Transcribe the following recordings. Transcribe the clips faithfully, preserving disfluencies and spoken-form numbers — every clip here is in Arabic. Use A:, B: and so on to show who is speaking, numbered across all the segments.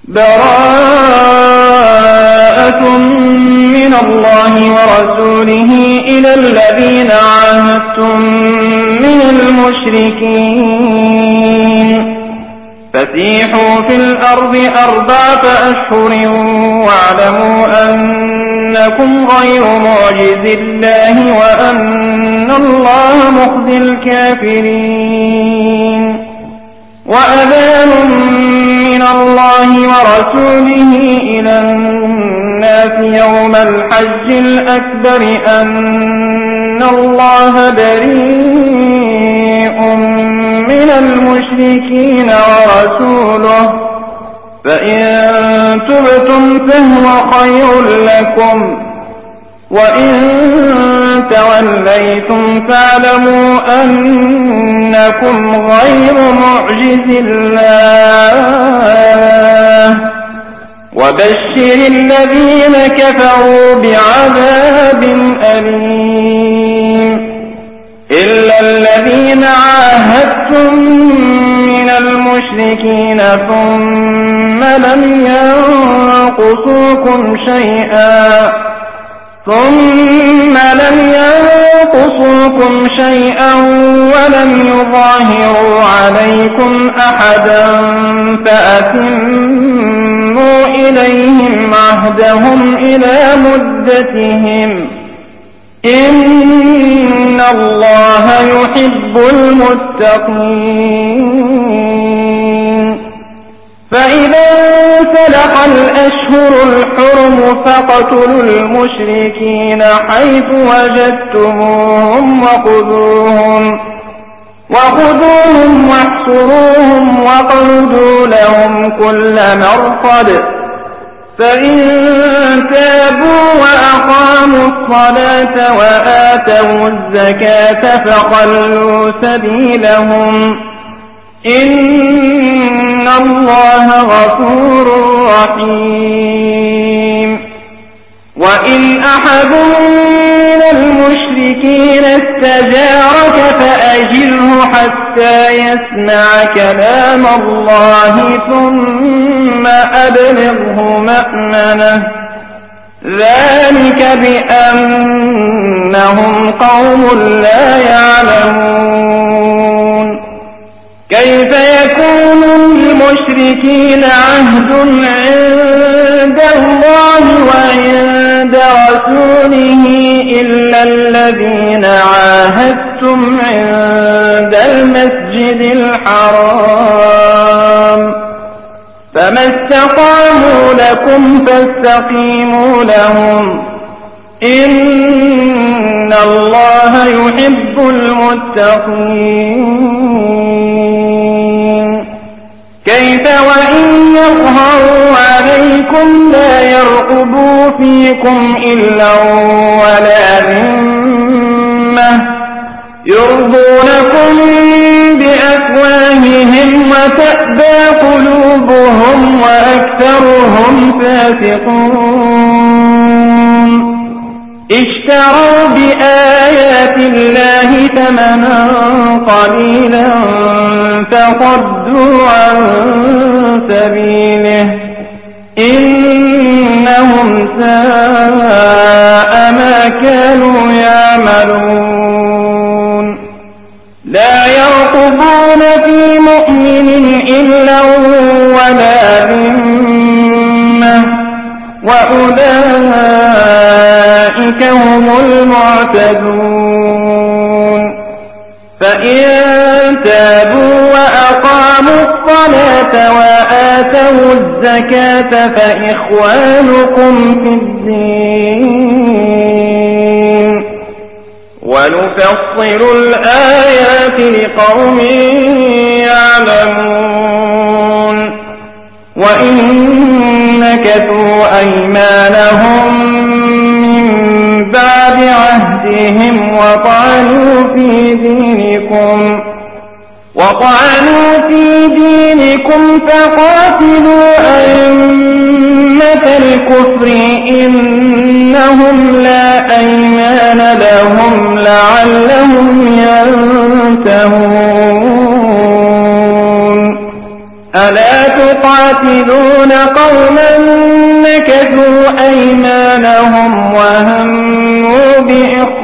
A: براءة من الله ورسوله إلى الذين عاهدتم من المشركين فسيحوا في الأرض أربعة أشهر واعلموا أنكم غير معجز الله وأن الله مخزي الكافرين وأذان من الله ورسوله إلى الناس يوم الحج الأكبر أن الله بريء من المشركين ورسوله فإن تبتم فهو خير لكم وإن توليتم فاعلموا أنكم غير معجز الله وبشر الذين كفروا بعذاب أليم إلا الذين عاهدتم من المشركين ثم لم ينقصوكم شيئا ثم لم ينقصوكم شيئا ولم يظاهروا عليكم أحدا فأتموا إليهم عهدهم إلى مدتهم إن الله يحب المتقين فإذا انسلخ الأشهر الحرم فاقتلوا المشركين حيث وجدتموهم وخذوهم وخذوهم واحصروهم واقعدوا لهم كل مرصد فإن تابوا وأقاموا الصلاة وآتوا الزكاة فخلوا سبيلهم إن الله غفور رحيم وإن أحد من المشركين استجارك فأجره حتى يسمع كلام الله ثم أبلغه مأمنه ذلك بأنهم قوم لا يعلمون كيف يكون للمشركين عهد عند الله وعند رسوله إلا الذين عاهدتم عند المسجد الحرام فما استقاموا لكم فاستقيموا لهم إن الله يحب المتقين كيف وإن يظهروا عليكم لا يرقبوا فيكم إلا ولا ذمة يرضونكم بأفواههم وتأبى قلوبهم وأكثرهم فاسقون اشتروا بآيات الله ثمنا قليلا فصدوا عن سبيله إنهم ساء ما كانوا يعملون لا يرقبون في مؤمن إلا ولا ذمة وأولئك هم المعتدون فإن تابوا وأقاموا الصلاة وآتوا الزكاة فإخوانكم في الدين ونفصل الآيات لقوم يعلمون وإن نكثوا أيمانهم من بعد عهدهم وطعنوا في دينكم وطعنوا في دينكم فقاتلوا أئمة الكفر إنهم لا أيمان لهم لعلهم ينتهون ألا تقاتلون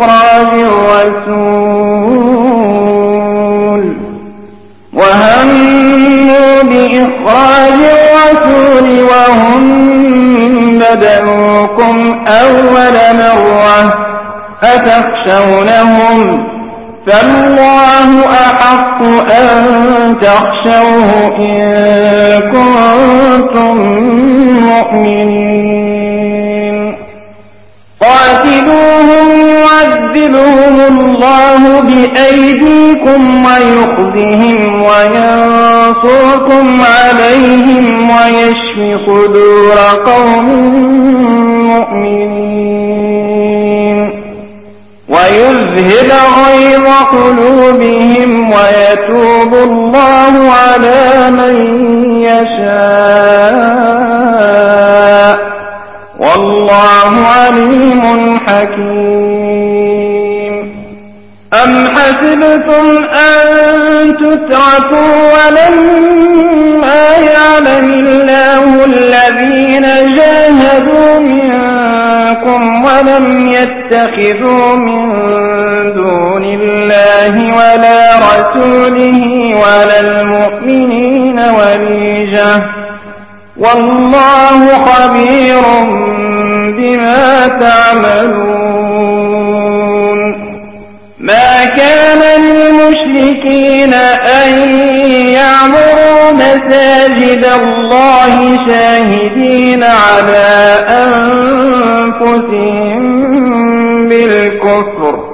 A: بإخراج الرسول وهموا بإخراج الرسول وهم بدأوكم أول مرة أتخشونهم فالله أحق أن تخشوه إن كنتم مؤمنين قاتلوهم يعذبهم الله بأيديكم ويخزهم وينصركم عليهم ويشف صدور قوم مؤمنين ويذهب غيظ قلوبهم ويتوب الله على من يشاء والله عليم حكيم أم حسبتم أن تتركوا ولما يعلم الله الذين جاهدوا منكم ولم يتخذوا من دون الله ولا رسوله ولا المؤمنين وليجة والله خبير بما تعملون ما كان للمشركين أن يعمروا مساجد الله شاهدين على أنفسهم بالكفر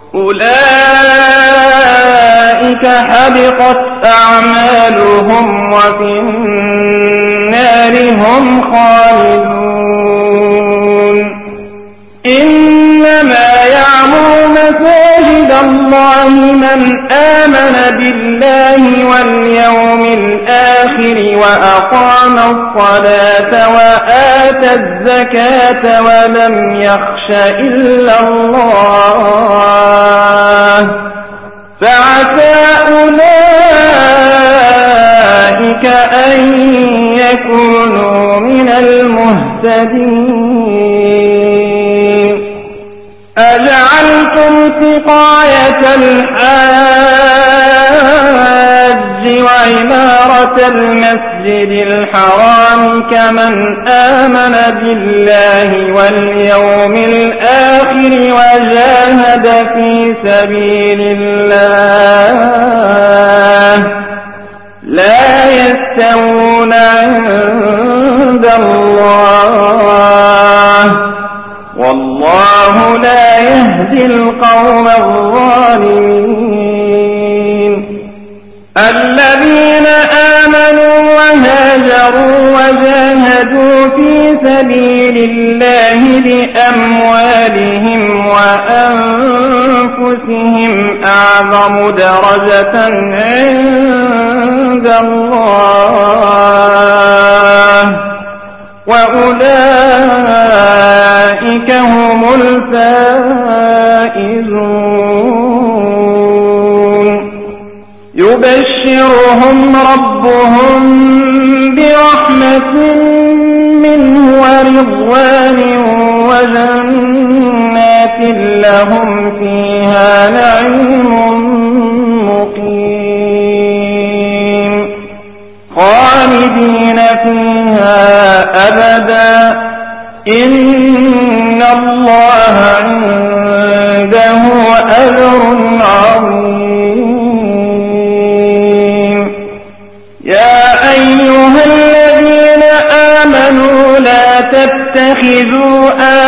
A: أولئك حبطت أعمالهم وفي النار هم خالدون إنما يعمر مساجد الله من آمن بالله واليوم الآخر وأقام الصلاة وآتى الزكاة ولم يخش إلا الله فعسى أولئك أن يكونوا من المهتدين أجعلتم سقاية الحاج وعمارة المسجد الحرام كمن آمن بالله واليوم الآخر وجاهد في سبيل الله لا يستوون عند الله والله لا يهدي القوم الظالمين الذين آمنوا وهاجروا وجاهدوا في سبيل الله بأموالهم وأنفسهم أعظم درجة عند الله وأولئك هم الفائزون يبشرهم ربهم برحمة منه ورضوان وجنات لهم فيها نعيم مقيم خالدين فيها أبدا إن الله عنده أجر عظيم يا أيها الذين آمنوا لا تتخذوا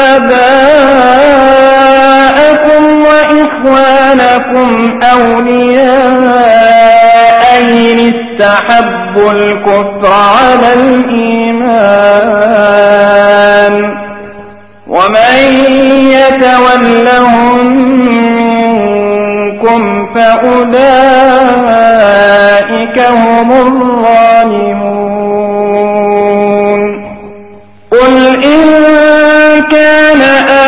A: آباءكم وإخوانكم أولياء إن استحبوا الكفر على الإيمان ومن يتولهم منكم فأولئك هم الظالمون قل إن كان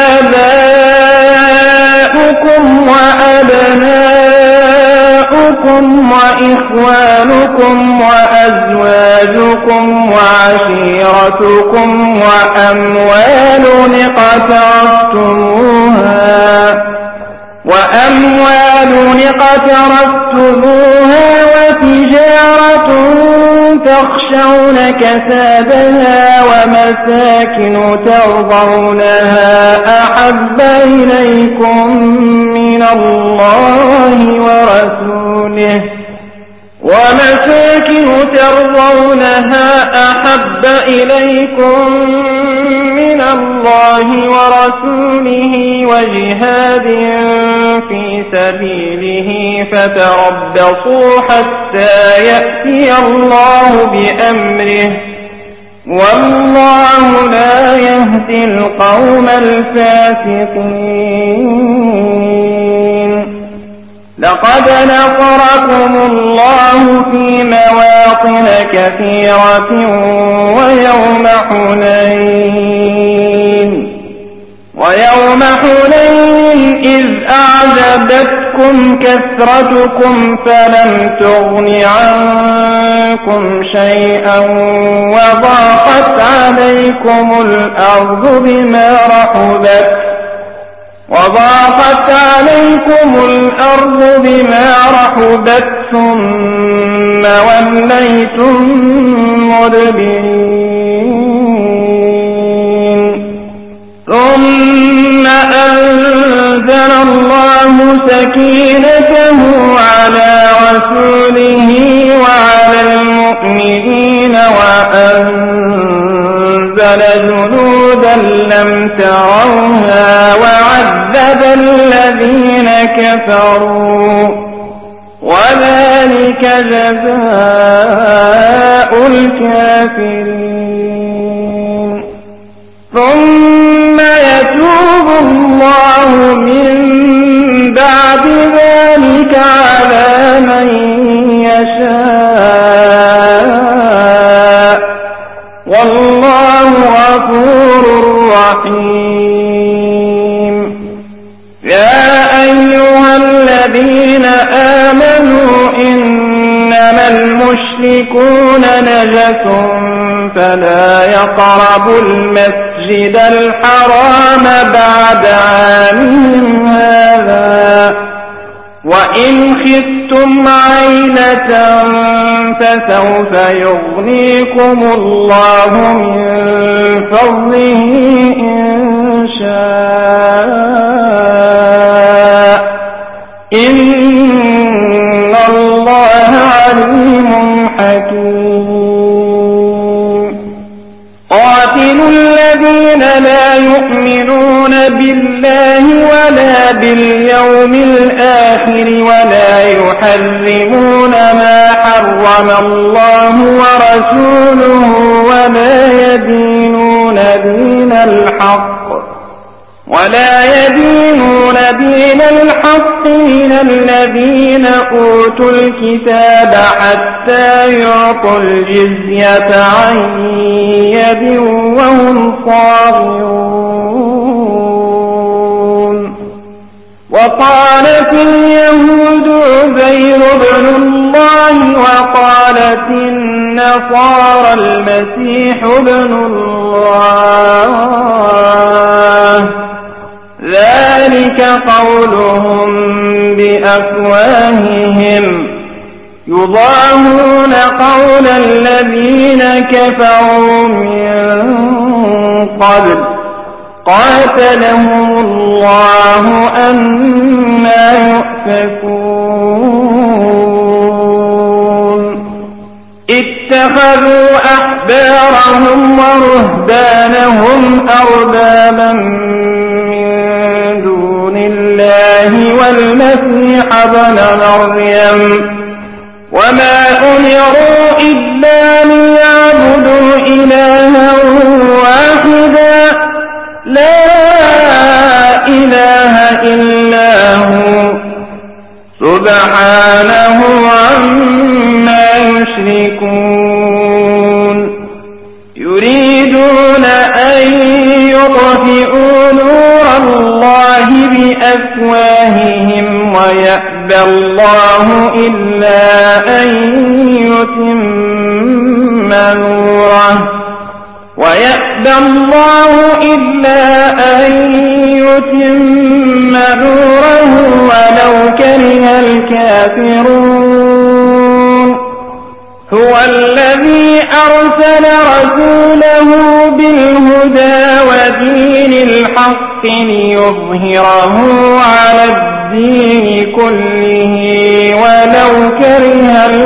A: آباؤكم وأبناؤكم وإخوانكم وأزواجكم وعشيرتكم وأموال اقترفتموها وأموال اقترفتموها وتجارة تخشون كسادها ومساكن ترضونها أحب إليكم من الله ورسوله ومساكن ترضونها أحب إليكم من الله ورسوله وجهاد في سبيله فتربصوا حتى يأتي الله بأمره والله لا يهدي القوم الفاسقين. لقد نصركم الله في مواطن كثيرة ويوم حنين ويوم حنين إذ أعجبتكم كثرتكم فلم تغن عنكم شيئا وضاقت عليكم الأرض بما رحبت وضاقت عليكم الأرض بما رحبت ثم وليتم مدبرين ثم أنزل الله سكينته على رسوله وعلى المؤمنين وأنزل جنودا لم تروها وعذب الذين كفروا وذلك جزاء الكافرين. ثم يتوب الله من بعد ذلك على من يشاء والله غفور رحيم. يا أيها الذين آمنوا إنما المشركون نجس فلا يقربوا المسجد الحرام بعد عامهم هذا وإن خفتم عيلة فسوف يغنيكم الله من فضله إن شاء إن الله عليم حكيم. قاتلوا الذين لا يؤمنون بالله ولا باليوم الآخر ولا يحرمون ما حرم الله ورسوله ولا يدينون دين الحق ولا يدينون دين الحق من الذين أوتوا الكتاب حتى يعطوا الجزية عن يد وهم صاغرون. وقالت اليهود عزير بن الله وقالت النصارى المسيح ابن الله ذلك قولهم بأفواههم يضاهون قول الذين كفروا من قبل قاتلهم الله أنى يؤفكون. اتخذوا أحبارهم ورهبانهم أربابا الله والمسيح ابن مريم وما أمروا إلا ليعبدوا إلها واحدا لا إله إلا هو سبحانه عما يشركون. يريدون أن يطفئوا نور الله بأفواههم ويأبى الله إلا أن يتم نوره ويأبى الله إلا أن يتم نوره ولو كره الكافرون هو الذي أرسل رسوله بالهدى ودين الحق ليظهره على الدين كله ولو كره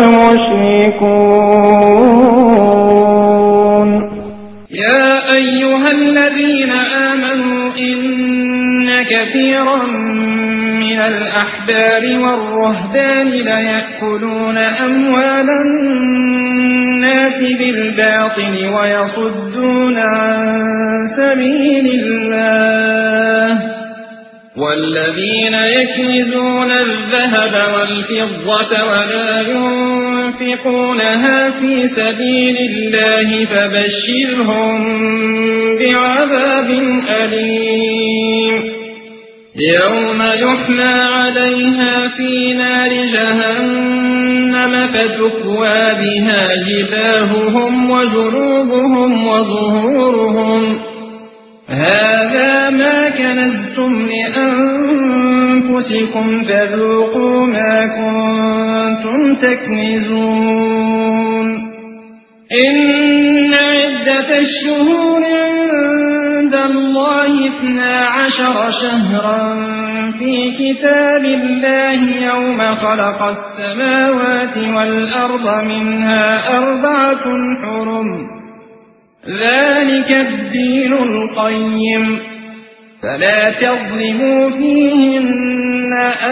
A: المشركون
B: يا أيها الذين آمنوا إن كثيرا من الأحبار والرهبان ليأكلون أموال الناس بالباطل ويصدون عن سبيل الله والذين يكنزون الذهب والفضة ولا ينفقونها في سبيل الله فبشرهم بعذاب أليم يوم يحمى عليها في نار جهنم فتكوى بها جباههم وجنوبهم وظهورهم هذا ما كنزتم لأنفسكم فذوقوا ما كنتم تكنزون إن عدة الشهور عند الله اثنا عشر شهرا في كتاب الله يوم خلق السماوات والأرض منها أربعة حرم ذلك الدين القيم فلا تظلموا فيهن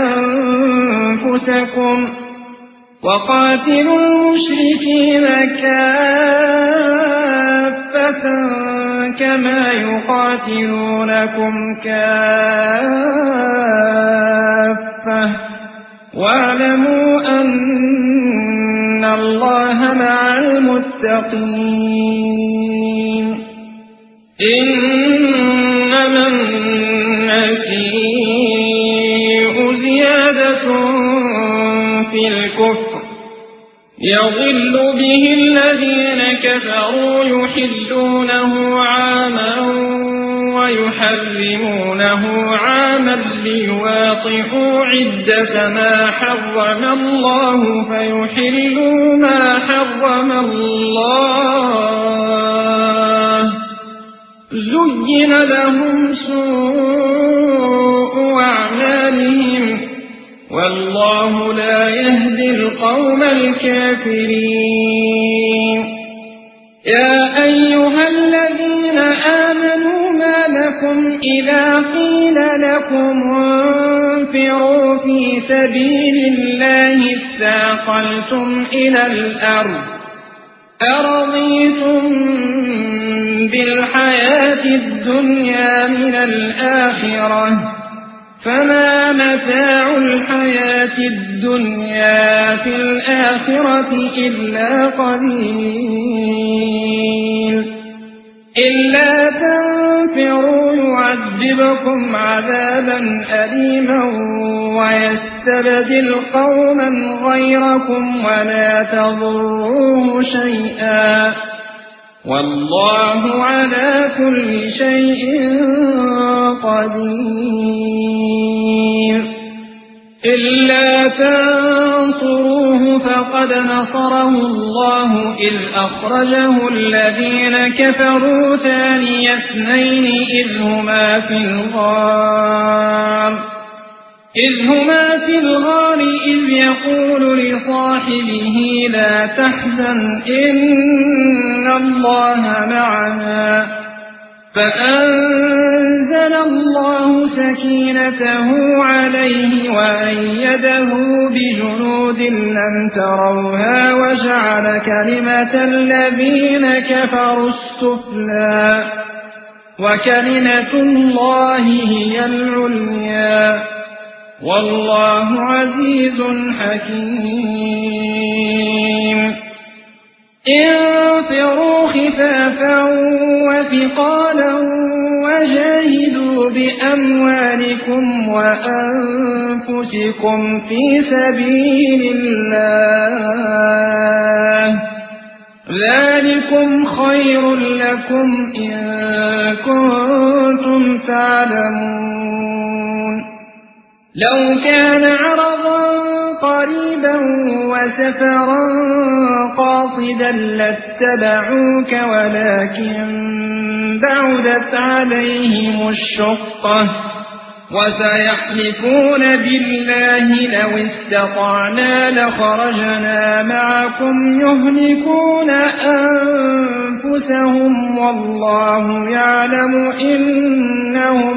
B: أنفسكم وقاتلوا المشركين كافة كما يقاتلونكم كافة واعلموا أن الله مع المتقين إنما النسيء زيادة في الكفر يضل به الذين كفروا يحلونه عاما ويحرمونه عاما ليواطئوا عدة ما حرم الله فيحلوا ما حرم الله زين لهم سوء أعمالهم والله لا يهدي القوم الكافرين يا أيها الذين آمنوا ما لكم إذا قيل لكم انفروا في سبيل الله اثاقلتم إلى الأرض أرضيتم بالحياة الدنيا من الآخرة فما متاع الحياة الدنيا في الآخرة إلا قليل إلا تنفروا يعذبكم عذابا أليما ويستبدل قوما غيركم ولا تضروه شيئا والله على كل شيء قدير إلا تنصروه فقد نصره الله إذ أخرجه الذين كفروا ثاني اثنين إذ هما في الغار إذ هما في الغار إذ يقول لصاحبه لا تحزن إن الله معنا فأنزل الله سكينته عليه وأيده بجنود لم تروها وجعل كلمة الذين كفروا السفلى وكلمة الله هي العليا والله عزيز حكيم انفروا خفافا وثقالا وجاهدوا بأموالكم وأنفسكم في سبيل الله ذلكم خير لكم إن كنتم تعلمون لو كان عرضا قريبا وسفرا قاصدا لاتبعوك ولكن بعدت عليهم الشقة وسيحلفون بالله لو استطعنا لخرجنا معكم يهلكون أنفسهم والله يعلم إنهم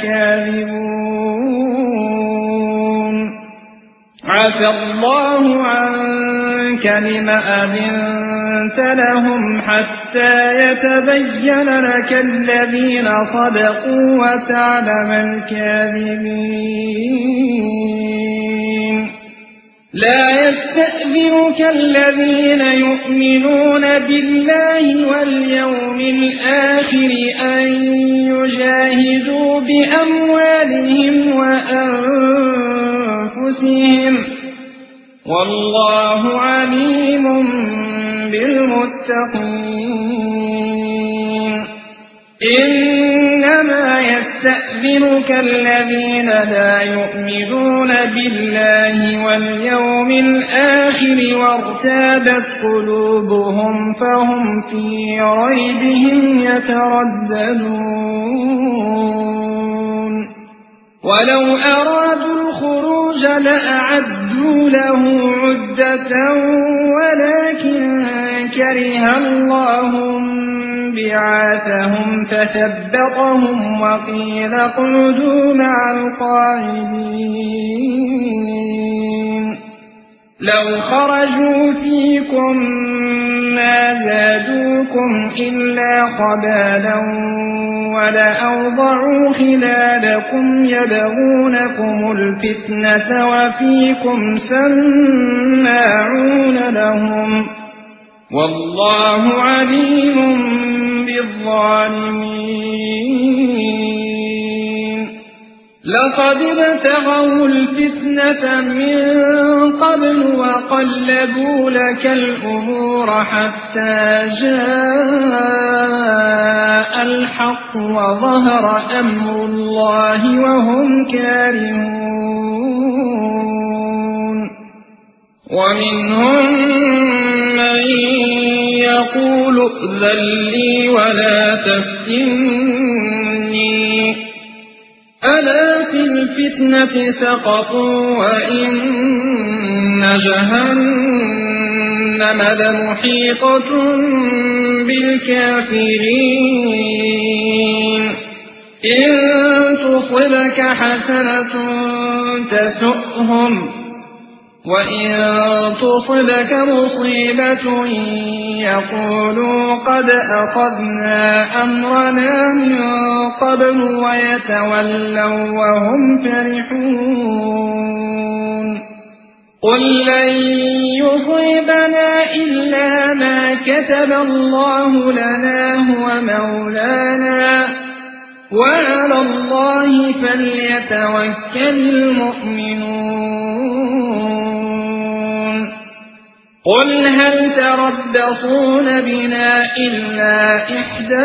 B: لكاذبون عفى الله عنك لم أذنت لهم حتى يتبين لك الذين صدقوا وتعلم الكاذبين لا يستأذنك الذين يؤمنون بالله واليوم الآخر أن يجاهدوا بأموالهم وأنفسهم والله عليم بالمتقين إنما يستأذنك الذين لا يؤمنون بالله واليوم الآخر وارتابت قلوبهم فهم في ريبهم يترددون ولو أرادوا الخروج لأعدوا له عدة ولكن كره الله بعاثهم فثبطهم وقيل اقعدوا مع القاعدين لو خرجوا فيكم ما زادوكم إلا خبالا ولأوضعوا خلالكم يبغونكم الفتنة وفيكم سماعون لهم والله عليم بالظالمين لقد ابتغوا الفتنة من قبل وقلبوا لك الأمور حتى جاء الحق وظهر أمر الله وهم كارهون ومنهم من يقول ائذن لي ولا تفتني ألا في الفتنة سقطوا وإن جهنم لمحيطة بالكافرين إن تصبك حسنة تسؤهم وإن تصبك مصيبة يقولوا قد أخذنا أمرنا من قبل ويتولوا وهم فرحون قل لن يصيبنا إلا ما كتب الله لنا هو مولانا وعلى الله فليتوكل المؤمنون قل هل تربصون بنا إلا إحدى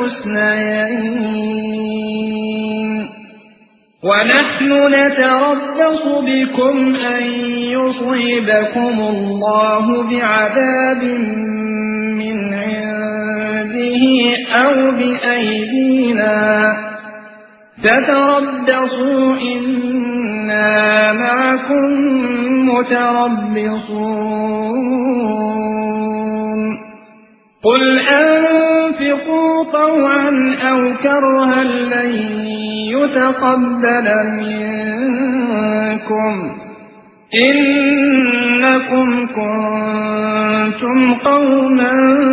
B: الحسنيين ونحن نتربص بكم أن يصيبكم الله بعذاب من عنده أو بأيدينا فتربصوا إنا معكم متربصون قل أنفقوا طوعا أو كرها لن يتقبل منكم إنكم كنتم قوما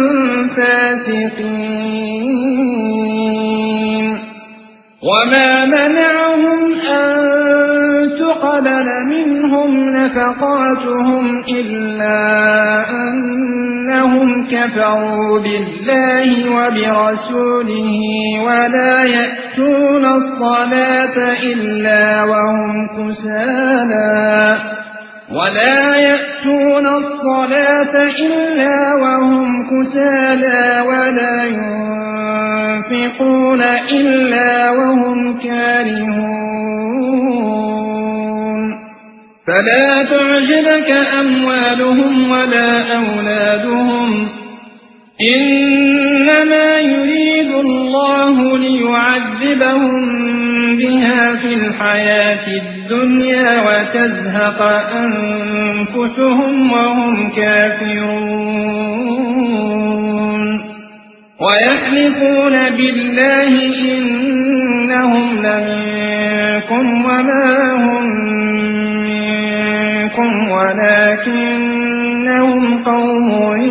B: فاسقين وما منعهم أن تقبل منهم نفقاتهم إلا أنهم كفروا بالله وبرسوله ولا يأتون الصلاة إلا وهم كسالى ولا يأتون الصلاة إلا وهم كسالى ولا ينفقون إلا وهم كارهون فلا تعجبك أموالهم ولا أولادهم إنما يريد الله ليعذبهم بها في الحياة الدنيا وتزهق أنفسهم وهم كافرون ويحلفون بالله إنهم لمنكم وما هم منكم ولكنهم قوم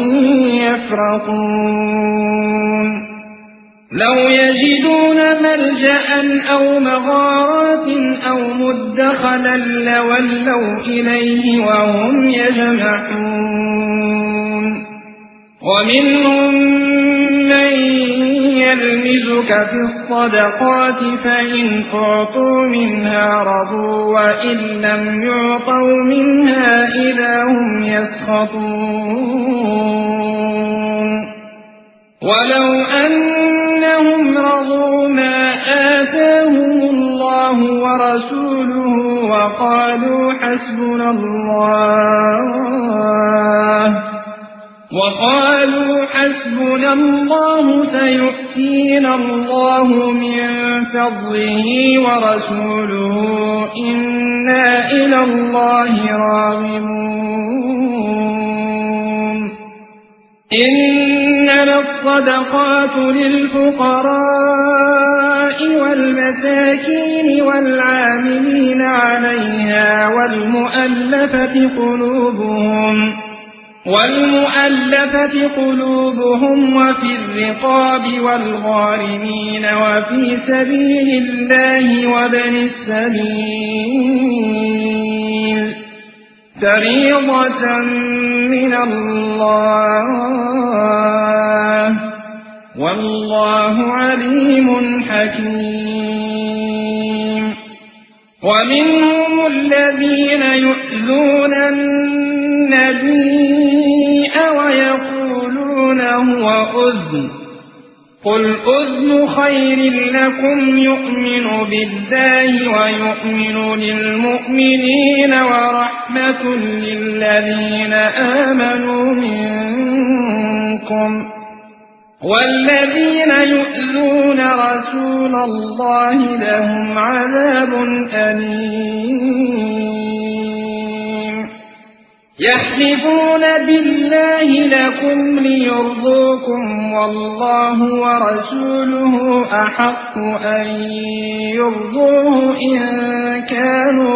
B: يفرقون لو يجدون ملجأ أو مغارات أو مدخلا لولوا إليه وهم يجمحون ومنهم من يلمزك في الصدقات فإن أعطوا منها رضوا وإن لم يعطوا منها إذا هم يسخطون ولو أنهم رضوا ما آتاهم الله ورسوله وقالوا حسبنا الله وقالوا حسبنا الله سيؤتينا الله من فضله ورسوله إنا إلى الله راغبون إنما الصدقات للفقراء والمساكين والعاملين عليها والمؤلفة قلوبهم والمؤلفة قلوبهم وفي الرقاب والغارمين وفي سبيل الله وابن السبيل فريضة من الله والله عليم حكيم ومنهم الذين يؤذون النبي ويقولون هو أذن قل أذن خير لكم يؤمن بالله ويؤمن للمؤمنين ورحمة للذين آمنوا منكم والذين يؤذون رسول الله لهم عذاب أليم يحلفون بالله لكم ليرضوكم والله ورسوله أحق أن يرضوه إن كانوا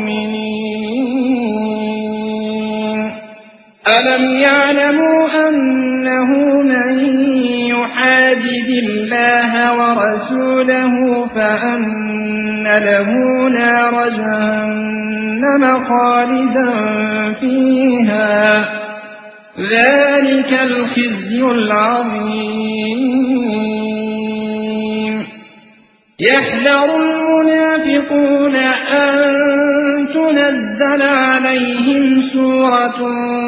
B: مؤمنين ألم يعلموا أنه من يحادد الله ورسوله فأن له نار جهنم خالدا فيها ذلك الخزي العظيم يحذر المنافقون أن تنزل عليهم سورة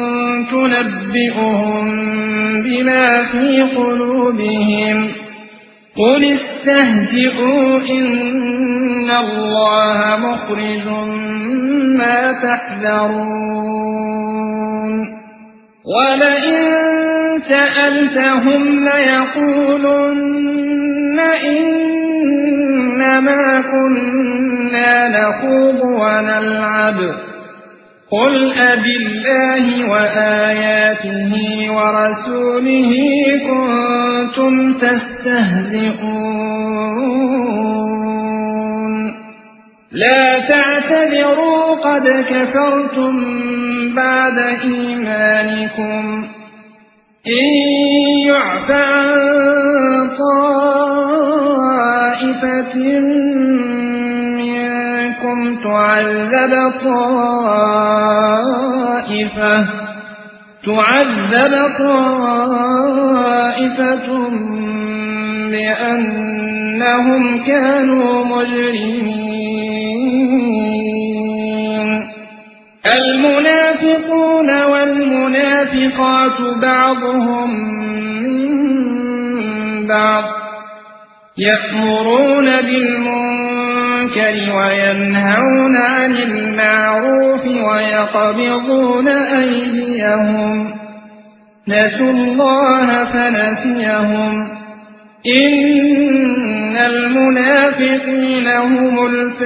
B: تنبئهم بما في قلوبهم قل استهزئوا إن الله مخرج ما تحذرون ولئن سألتهم ليقولن إنما كنا نخوض ونلعب قل أبالله وآياته ورسوله كنتم تستهزئون لا تعتذروا قد كفرتم بعد إيمانكم إن يعف عن طائفة منكم تعذب طائفة تعذب طائفة بأنهم كانوا مجرمين المنافقون والمنافقات بعضهم من بعض يأمرون بالمنكر وينهون عن المعروف ويقبضون أيديهم نسوا الله فنسيهم إن المنافقين هم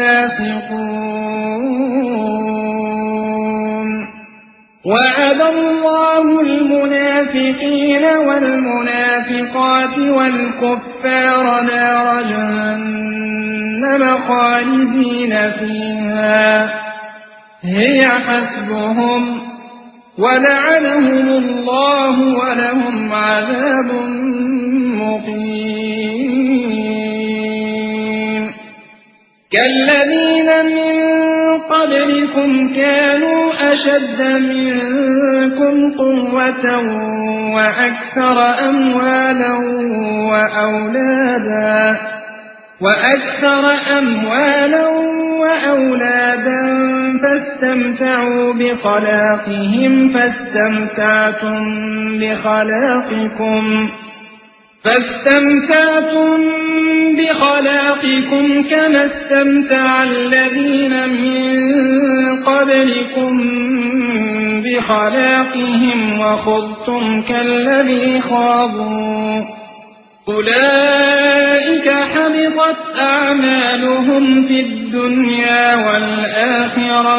B: الفاسقون وعد الله المنافقين والمنافقات والكفار نار جهنم خالدين فيها هي حسبهم ولعنهم الله ولهم عذاب مقيم كالذين من قبلكم كانوا أشد منكم قوة وأكثر أموالا وأولادا وأكثر أموالا وأولادا فاستمتعوا بخلاقهم فاستمتعتم بخلاقكم فاستمتعتم بخلاقكم كما استمتع الذين من قبلكم بخلاقهم وخضتم كالذي خاضوا أولئك حبطت أعمالهم في الدنيا والآخرة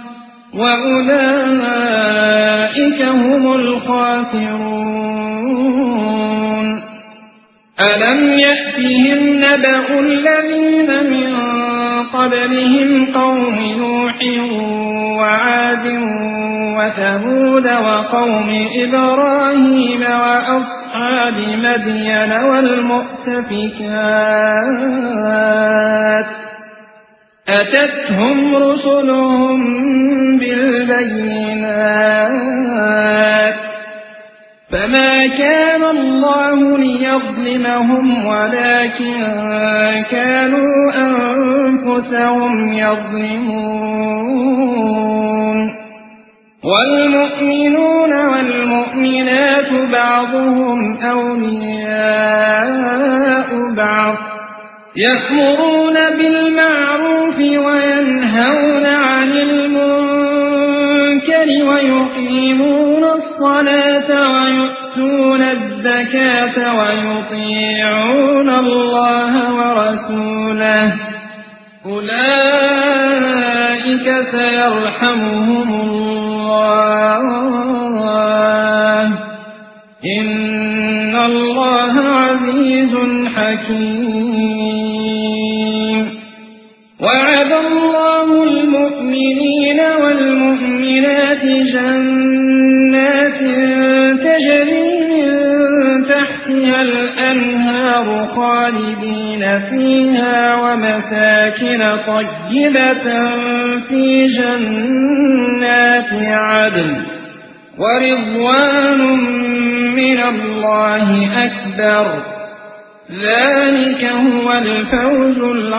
B: وأولئك هم الخاسرون ألم يأتهم نبأ الذين من قبلهم قوم نوح وعاد وثمود وقوم إبراهيم وأصحاب مدين والمؤتفكات أتتهم رسلهم بالبينات فما كان الله ليظلمهم ولكن كانوا أنفسهم يظلمون والمؤمنون والمؤمنات بعضهم أولياء بعض يأمرون بالمعروف وينهون عن المنكر ويقيمون الصلاة ويؤتون الزكاة ويطيعون الله ورسوله أولئك سيرحمهم الله إن الله عزيز حكيم وعد الله المؤمنين والمؤمنات جنات تجري من تحتها الأنهار خالدين فيها ومساكن طيبة في جنات عدن ورضوان من الله أكبر ذلك هو الفوز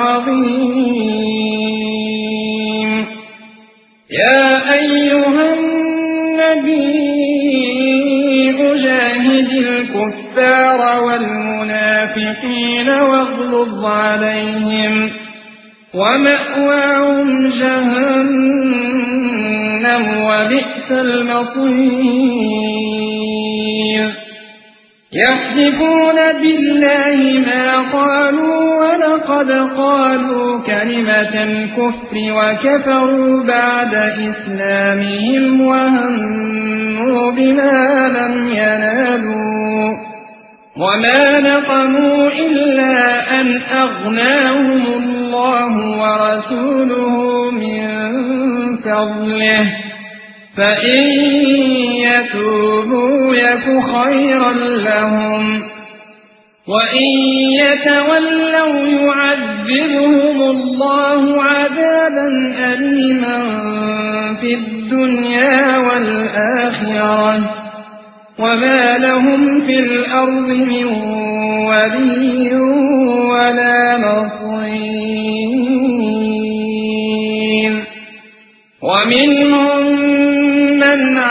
B: العظيم يا أيها النبي جاهد الكفار والمنافقين واغلظ عليهم ومأواهم جهنم وبئس المصير يحلفون بالله ما قالوا ولقد قالوا كلمة الكفر وكفروا بعد إسلامهم وهموا بما لم ينالوا وما نقموا إلا أن أغناهم الله ورسوله من فضله فإن يتوبوا يك خيرا لهم وإن يتولوا يعذبهم الله عذابا أليما في الدنيا والآخرة وما لهم في الأرض من ولي ولا نصير ومنهم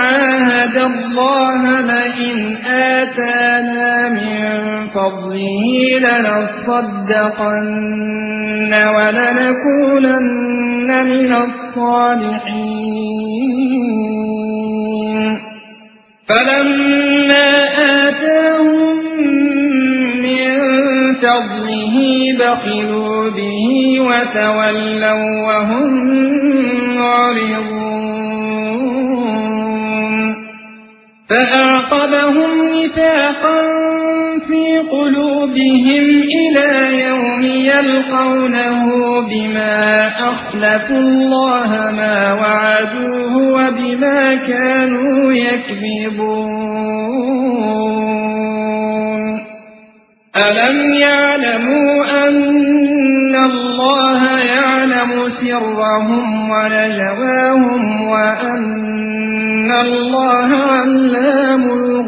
B: عاهد الله لئن آتانا من فضله لنصدقن ولنكونن من الصالحين فلما آتاهم من فضله بخلوا به وتولوا وهم معرضون فأعقبهم نفاقا في قلوبهم إلى يوم يلقونه بما أخلفوا الله ما وعدوه وبما كانوا يكذبون ألم يعلموا أن الله يعلم سرهم ونجواهم وأن الله علام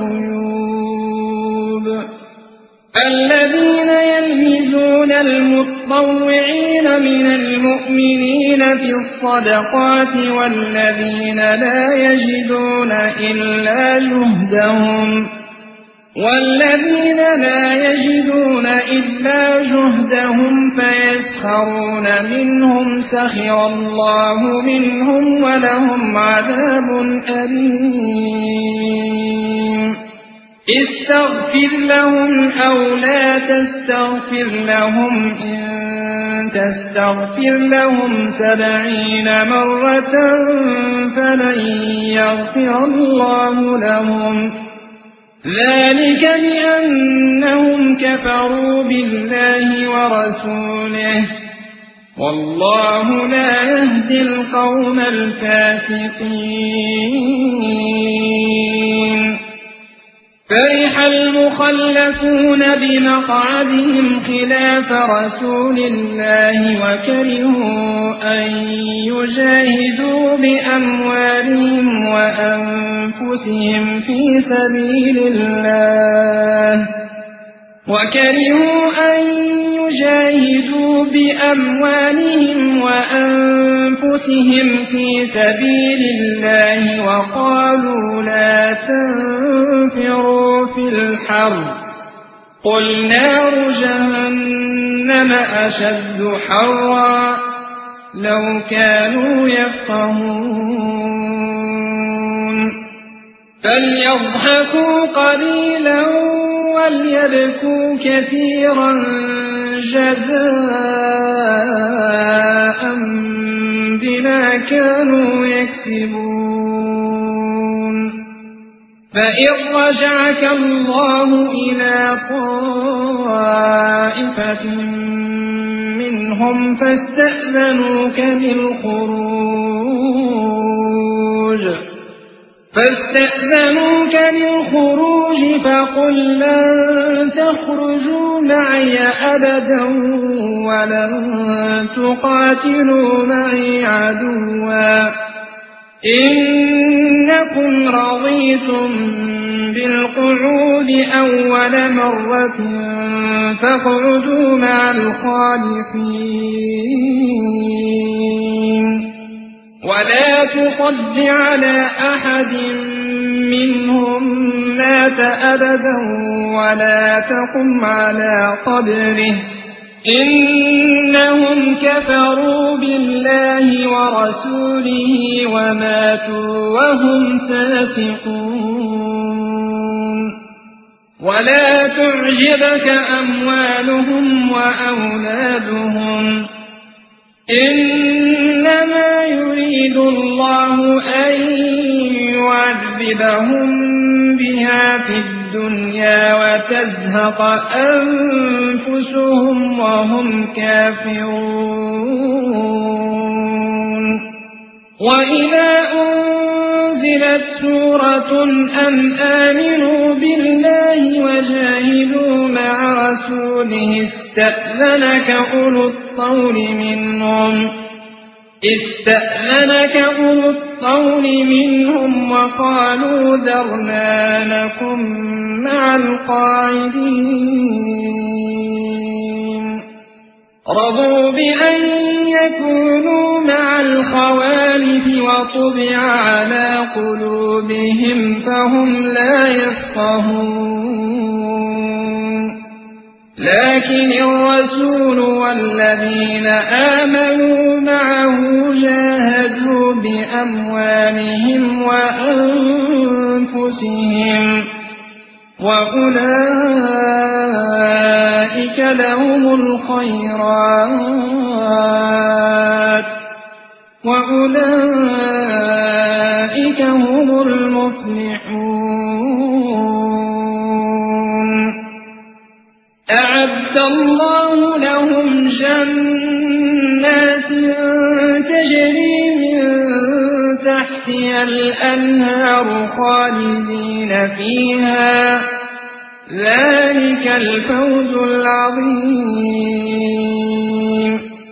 B: الغيوب الذين يلمزون المتطوعين من المؤمنين في الصدقات والذين لا يجدون إلا جهدهم والذين لا يجدون إلا جهدهم فيسخرون منهم سخر الله منهم ولهم عذاب أليم استغفر لهم أو لا تستغفر لهم إن تستغفر لهم سبعين مرة فلن يغفر الله لهم ذلك بأنهم كفروا بالله ورسوله والله لا يهدي القوم الفاسقين فرح المخلفون بمقعدهم خلاف رسول الله وكرهوا أن يجاهدوا بأموالهم وأنفسهم في سبيل الله وكرهوا أن يجاهدوا بأموالهم وأنفسهم في سبيل الله وقالوا لا تنفروا في الحر قل نار جهنم أشد حرا لو كانوا يفقهون فليضحكوا قليلا وليبكوا كثيرا جزاء بما كانوا يكسبون فإن رجعك الله إلى طائفة منهم فاستأذنوك للخروج فاستأذنوك للخروج فقل لن تخرجوا معي أبدا ولن تقاتلوا معي عدوا إنكم رضيتم بالقعود أول مرة فاقعدوا مع الخالفين ولا تصد على أحد منهم مات أبدا ولا تقم على قبره إنهم كفروا بالله ورسوله وماتوا وهم فاسقون ولا تعجبك أموالهم وأولادهم إنما يريد الله أن يعذبهم بها في الدنيا وتزهق أنفسهم وهم كافرون وإذا أنزلت سورة أن آمنوا بالله وجاهدوا مع رسوله استأذنك أولو الطول منهم استأذنك أولو الطول منهم وقالوا ذرنا لكم مع القاعدين رضوا بأن يكونوا مع الخوالف وطبع على قلوبهم فهم لا يفقهون لكن الرسول والذين آمنوا معه جاهدوا بأموالهم وأنفسهم وأولئك لهم الخيرات وأولئك هم المفلحون أعد الله لهم جنات تجري من تحتها الأنهار خالدين فيها ذلك الفوز العظيم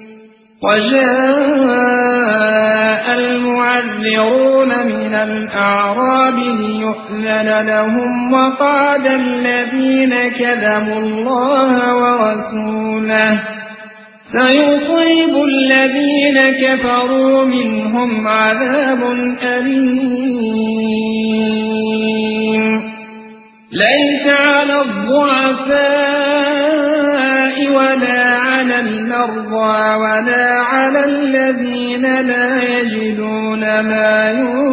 B: وجاء المعذرون من الأعراب ليؤذن لهم وقعد الذين كذبوا الله ورسوله سيصيب الذين كفروا منهم عذاب أليم ليس على الضعفاء ولا على المرضى ولا على الذين لا يجدون ما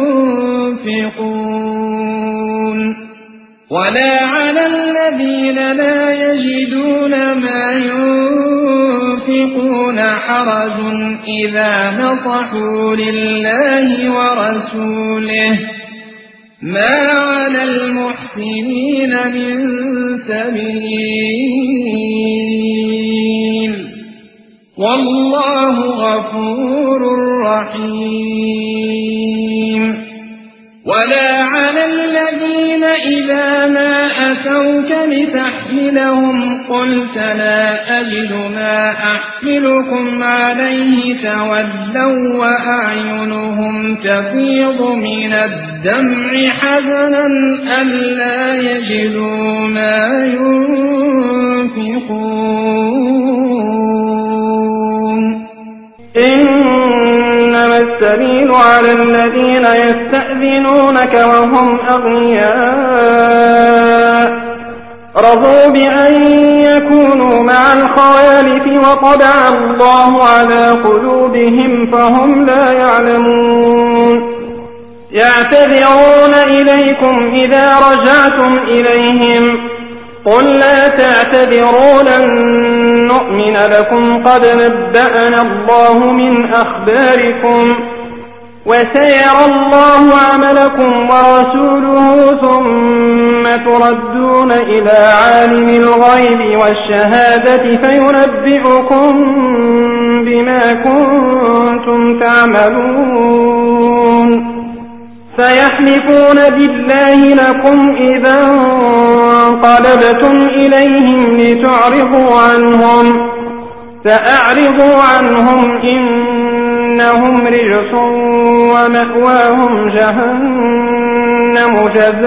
B: ينفقون ولا على الذين لا يجدون ما ينفقون حرج إذا نصحوا لله ورسوله ما على المحسنين من سبيل والله غفور رحيم ولا على الذين إذا ما أتوك لتحملهم قلت لا أجد ما أحملكم عليه تولوا وأعينهم تفيض من الدمع حزنا ألا يجدوا ما ينفقون
A: إنما السبيل على الذين يستأذنونك وهم أغنياء رضوا بأن يكونوا مع الخوالف وطبع الله على قلوبهم فهم لا يعلمون يعتذرون إليكم إذا رجعتم إليهم قل لا تعتذروا لن نؤمن لكم قد نبأنا الله من أخباركم وسيرى الله عملكم ورسوله ثم تردون إلى عالم الغيب والشهادة فينبئكم بما كنتم تعملون فيحلفون بالله لكم إذا انقلبتم إليهم لتعرضوا عنهم فأعرضوا عنهم إنهم رجس ومأواهم جهنم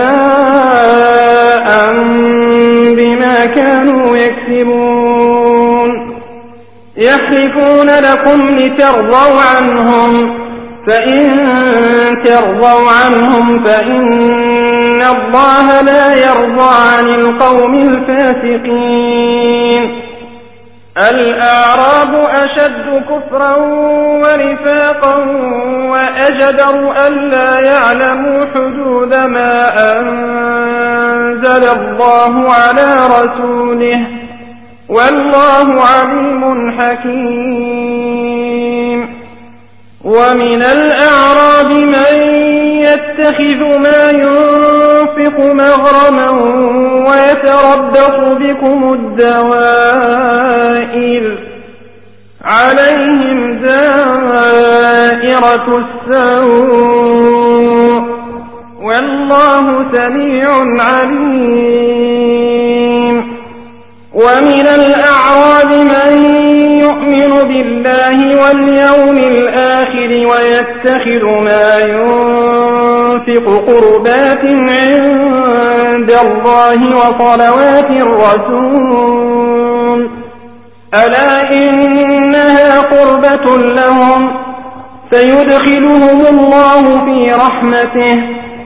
A: جزاء بما كانوا يكسبون يحلفون لكم لترضوا عنهم فإن ترضوا عنهم فإن الله لا يرضى عن القوم الفاسقين الأعراب أشد كفرا ونفاقا وأجدر ألا يعلموا حدود ما أنزل الله على رسوله والله عليم حكيم ومن الأعراب من يتخذ ما ينفق مغرما ويتربص بكم الدوائر عليهم دائرة السوء والله سميع عليم ومن الأعراب من يؤمن بالله واليوم الآخر ويتخذ ما ينفق قربات عند الله وصلوات الرسول ألا إنها قربة لهم سيدخلهم الله في رحمته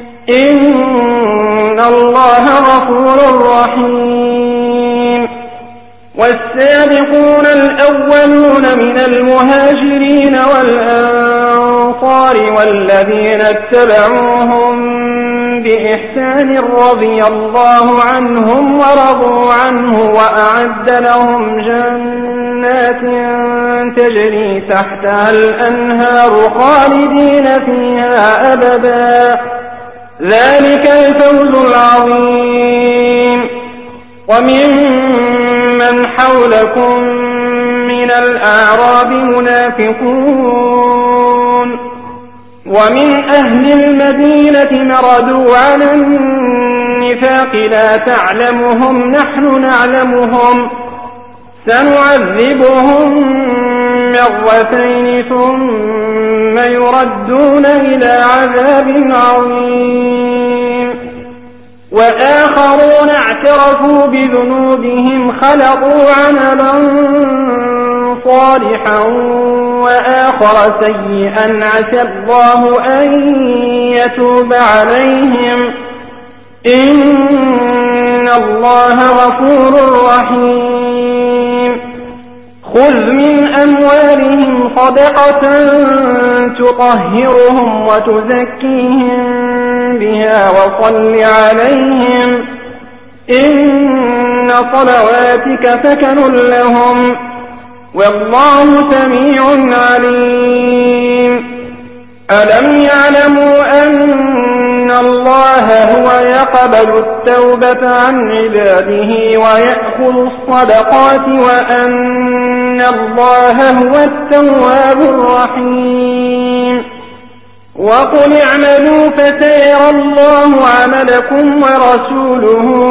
A: إن الله غفور رحيم. والسابقون الأولون من المهاجرين والأنصار والذين اتبعوهم بإحسان رضي الله عنهم ورضوا عنه وأعد لهم جنات تجري تحتها الأنهار خالدين فيها أبدا ذلك الفوز العظيم. وممن حولكم من الأعراب منافقون ومن أهل المدينة مردوا على النفاق لا تعلمهم نحن نعلمهم سنعذبهم مرتين ثم يردون إلى عذاب عظيم. وآخرون اعترفوا بذنوبهم خلقوا عملا صالحا وآخر سيئا عسى الله أن يتوب عليهم إن الله غفور رحيم. خذ من أموالهم صدقة تطهرهم وتزكيهم بها وصل عليهم إن صلواتك سكن لهم والله سميع عليم. ألم يعلموا أن الله هو يقبل التوبة عن عباده ويأخذ الصدقات وأن الله هو التواب الرحيم. وقل اعملوا فسيرى الله عملكم ورسوله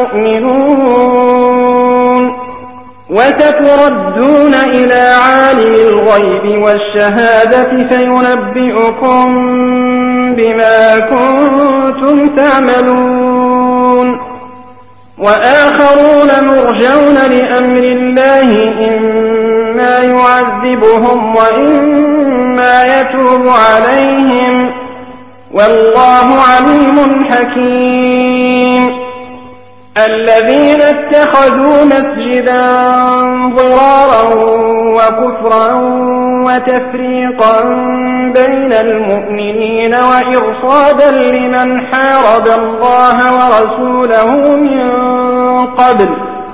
A: والمؤمنون وستردون إلى عالم الغيب والشهادة فينبئكم بما كنتم تعملون. وآخرون مرجون لأمر الله إما يعذبهم وإما يتوب عليهم والله عليم حكيم. الذين اتخذوا مسجدا ضرارا وكفرا وتفريقا بين المؤمنين وإرصادا لمن حارب الله ورسوله من قبل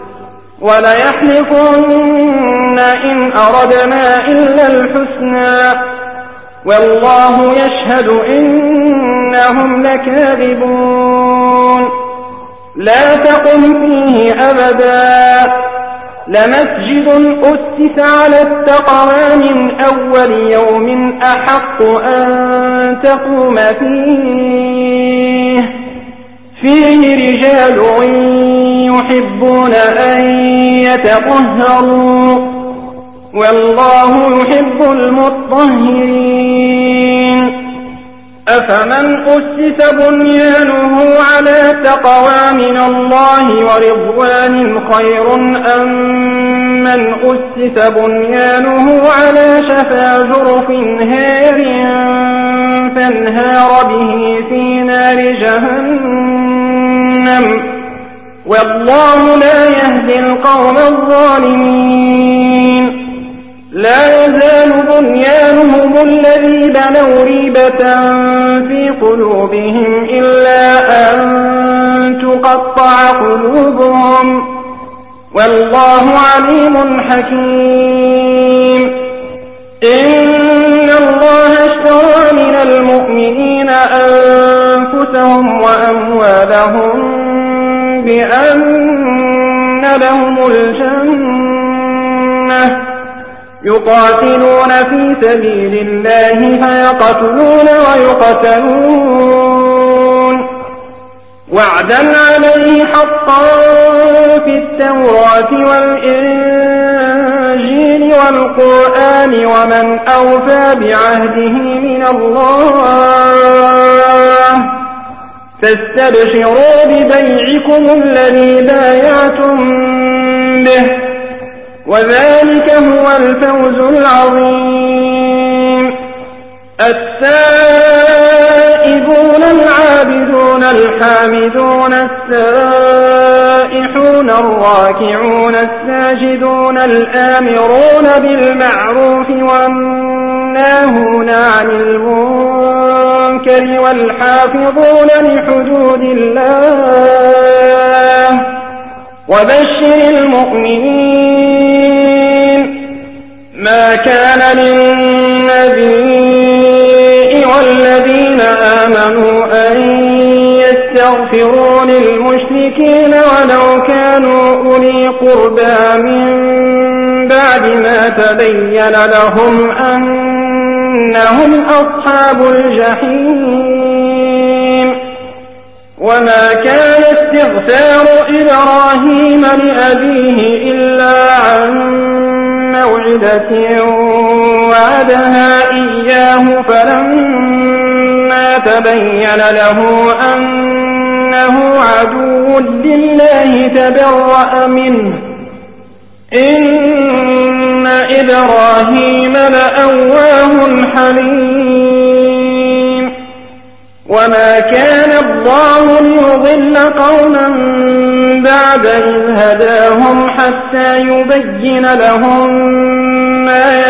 A: وليحلفن إن أردنا إلا الحسنى والله يشهد إنهم لكاذبون. لا تقم فيه أبدا لمسجد أسس على التقوى من أول يوم أحق أن تقوم فيه فيه رجال يحبون أن يتطهروا والله يحب المطهرين. أفمن أسس بنيانه على تقوى من الله ورضوان خير أم من أسس بنيانه على شفا جرف هار فانهار به في نار جهنم والله لا يهدي القوم الظالمين. لا يزال بنيانهم الذي بنوا ريبة في قلوبهم إلا أن تقطع قلوبهم والله عليم حكيم. إن الله اشترى من المؤمنين أنفسهم وأموالهم بأن لهم الجنة يقاتلون في سبيل الله فيقتلون ويقتلون وعدا عليه حقا في التوراة والإنجيل والقرآن ومن أوفى بعهده من الله فاستبشروا ببيعكم الذي بايعتم به وذلك هو الفوز العظيم. التائبون العابدون الحامدون السائحون الراكعون الساجدون الآمرون بالمعروف والناهون عن المنكر والحافظون لحدود الله وبشر المؤمنين. ما كان للنبي والذين آمنوا أن يستغفروا للمشركين ولو كانوا أولي قربى من بعد ما تبين لهم أنهم أصحاب الجحيم. وما كان استغفار إبراهيم لأبيه إلا عن موعدة وعدها إياه فلما تبين له أنه عدو لله تبرأ منه إن إبراهيم لأواه حليم. وما كان الله ليضل قوما بعد إذ هداهم حتى يبين لهم ما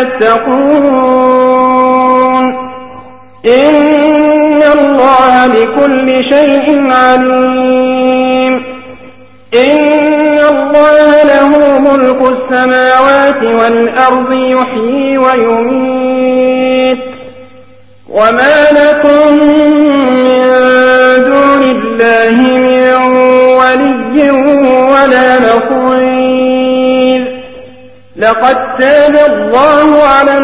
A: يتقون إن الله بكل شيء عليم. إن الله له ملك السماوات والأرض يحيي ويميت وما لكم من دون الله من ولي ولا نصير. لقد تاب الله على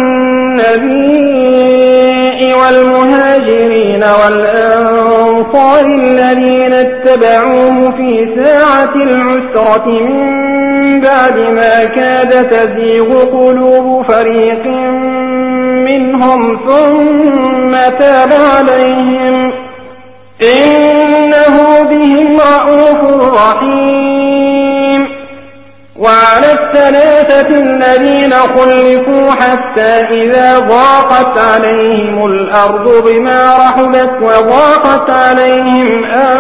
A: النبي والمهاجرين والأنصار الذين اتبعوه في ساعة العسرة من بعد ما كاد تزيغ قلوب فريق منهم ثم تاب عليهم إنه بهم رءوف رحيم. وعلى الثلاثة الذين خلفوا حتى إذا ضاقت عليهم الأرض بما رحبت وضاقت عليهم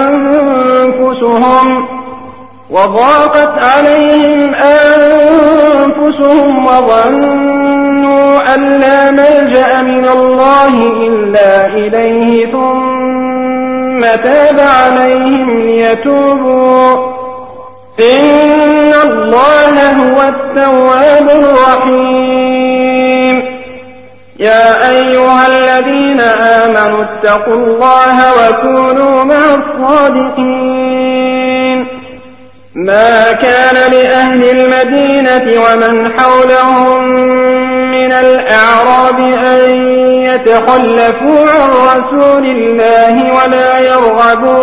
A: أنفسهم وضاقت عليهم أنفسهم وظنوا أن لا ملجأ من الله إلا إليه ثم تاب عليهم ليتوبوا إن الله هو التواب الرحيم. يا أيها الذين آمنوا اتقوا الله وكونوا مع الصادقين. ما كان لأهل المدينة ومن حولهم من الأعراب أن يتخلفوا عن رسول الله ولا يرغبوا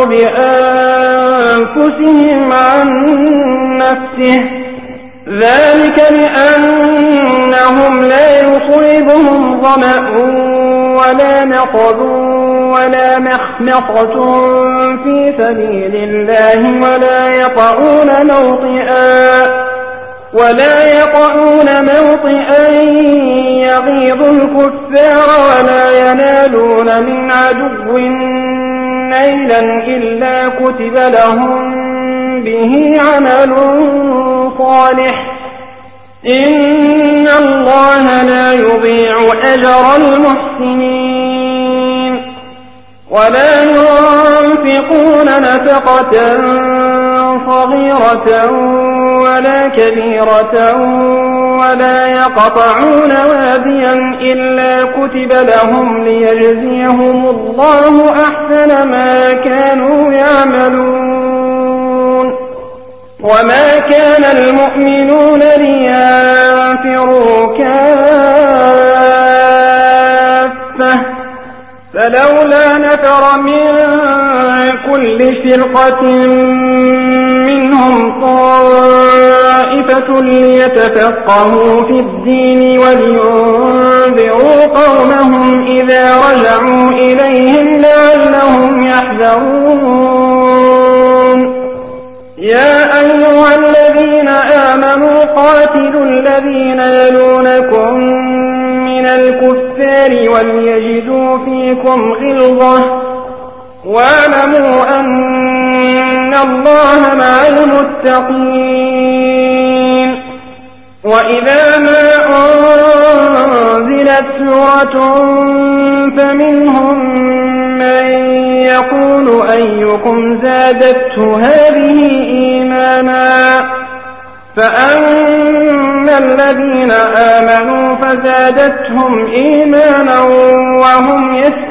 A: بأنفسهم عن نفسه ذلك لأنهم لا يصيبهم ظمأ ولا نقب ولا مخنقة في سبيل الله ولا يطعون موطئا ولا يطعون موطئا يغيظ الكفار ولا ينالون من عدو نيلا إلا كتب لهم به عمل صالح إن الله لا يضيع أجر المحسنين. ولا ينفقون نفقة صغيرة ولا كبيرة ولا يقطعون واديا إلا كتب لهم ليجزيهم الله أحسن ما كانوا يعملون. وما كان المؤمنون لينفروا كافة فلولا نفر من كل فرقة منهم طائفة ليتفقهوا في الدين ولينذروا قومهم إذا رجعوا إليهم لعلهم يحذرون. يا أيها الذين آمنوا قاتلوا الذين يلونكم من من الكفار وليجدوا فيكم غلظة واعلموا أن الله مع المتقين. وإذا ما أنزلت سورة فمنهم من يقول أيكم زادته هذه إيمانا فأما الذين آمنوا فزادتهم إيمانا وهم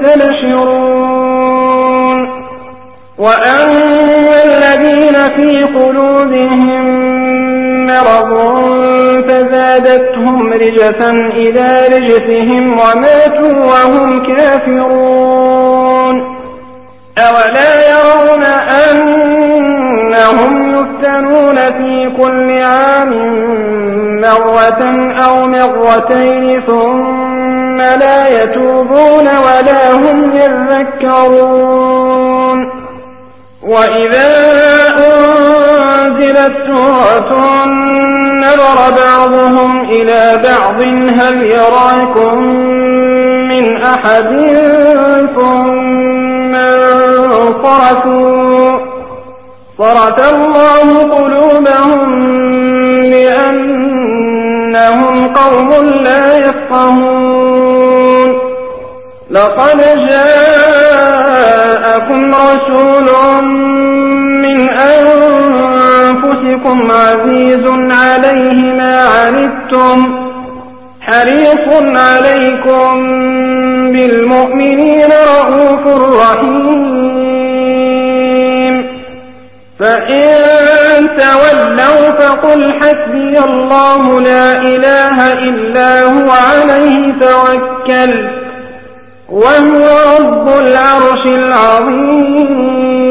A: يستبشرون وأما الذين في قلوبهم مرض فزادتهم رجسا إلى رجسهم وماتوا وهم كافرون. أولا يرون أنهم يفتنون في كل عام مرة أو مرتين ثم لا يتوبون ولا هم يذكرون. وإذا أنزلت سورة نظر بعضهم إلى بعض هل يراكم من أحد ثم انصرفوا صرف الله قلوبهم بأنهم قوم لا يفقهون. لقد جاءكم رسول من أنفسكم عزيز عليه ما عنتم حريص عليكم بالمؤمنين رءوف رحيم. فإن تولوا فقل حسبي الله لا إله إلا هو عليه توكل وهو رب العرش العظيم.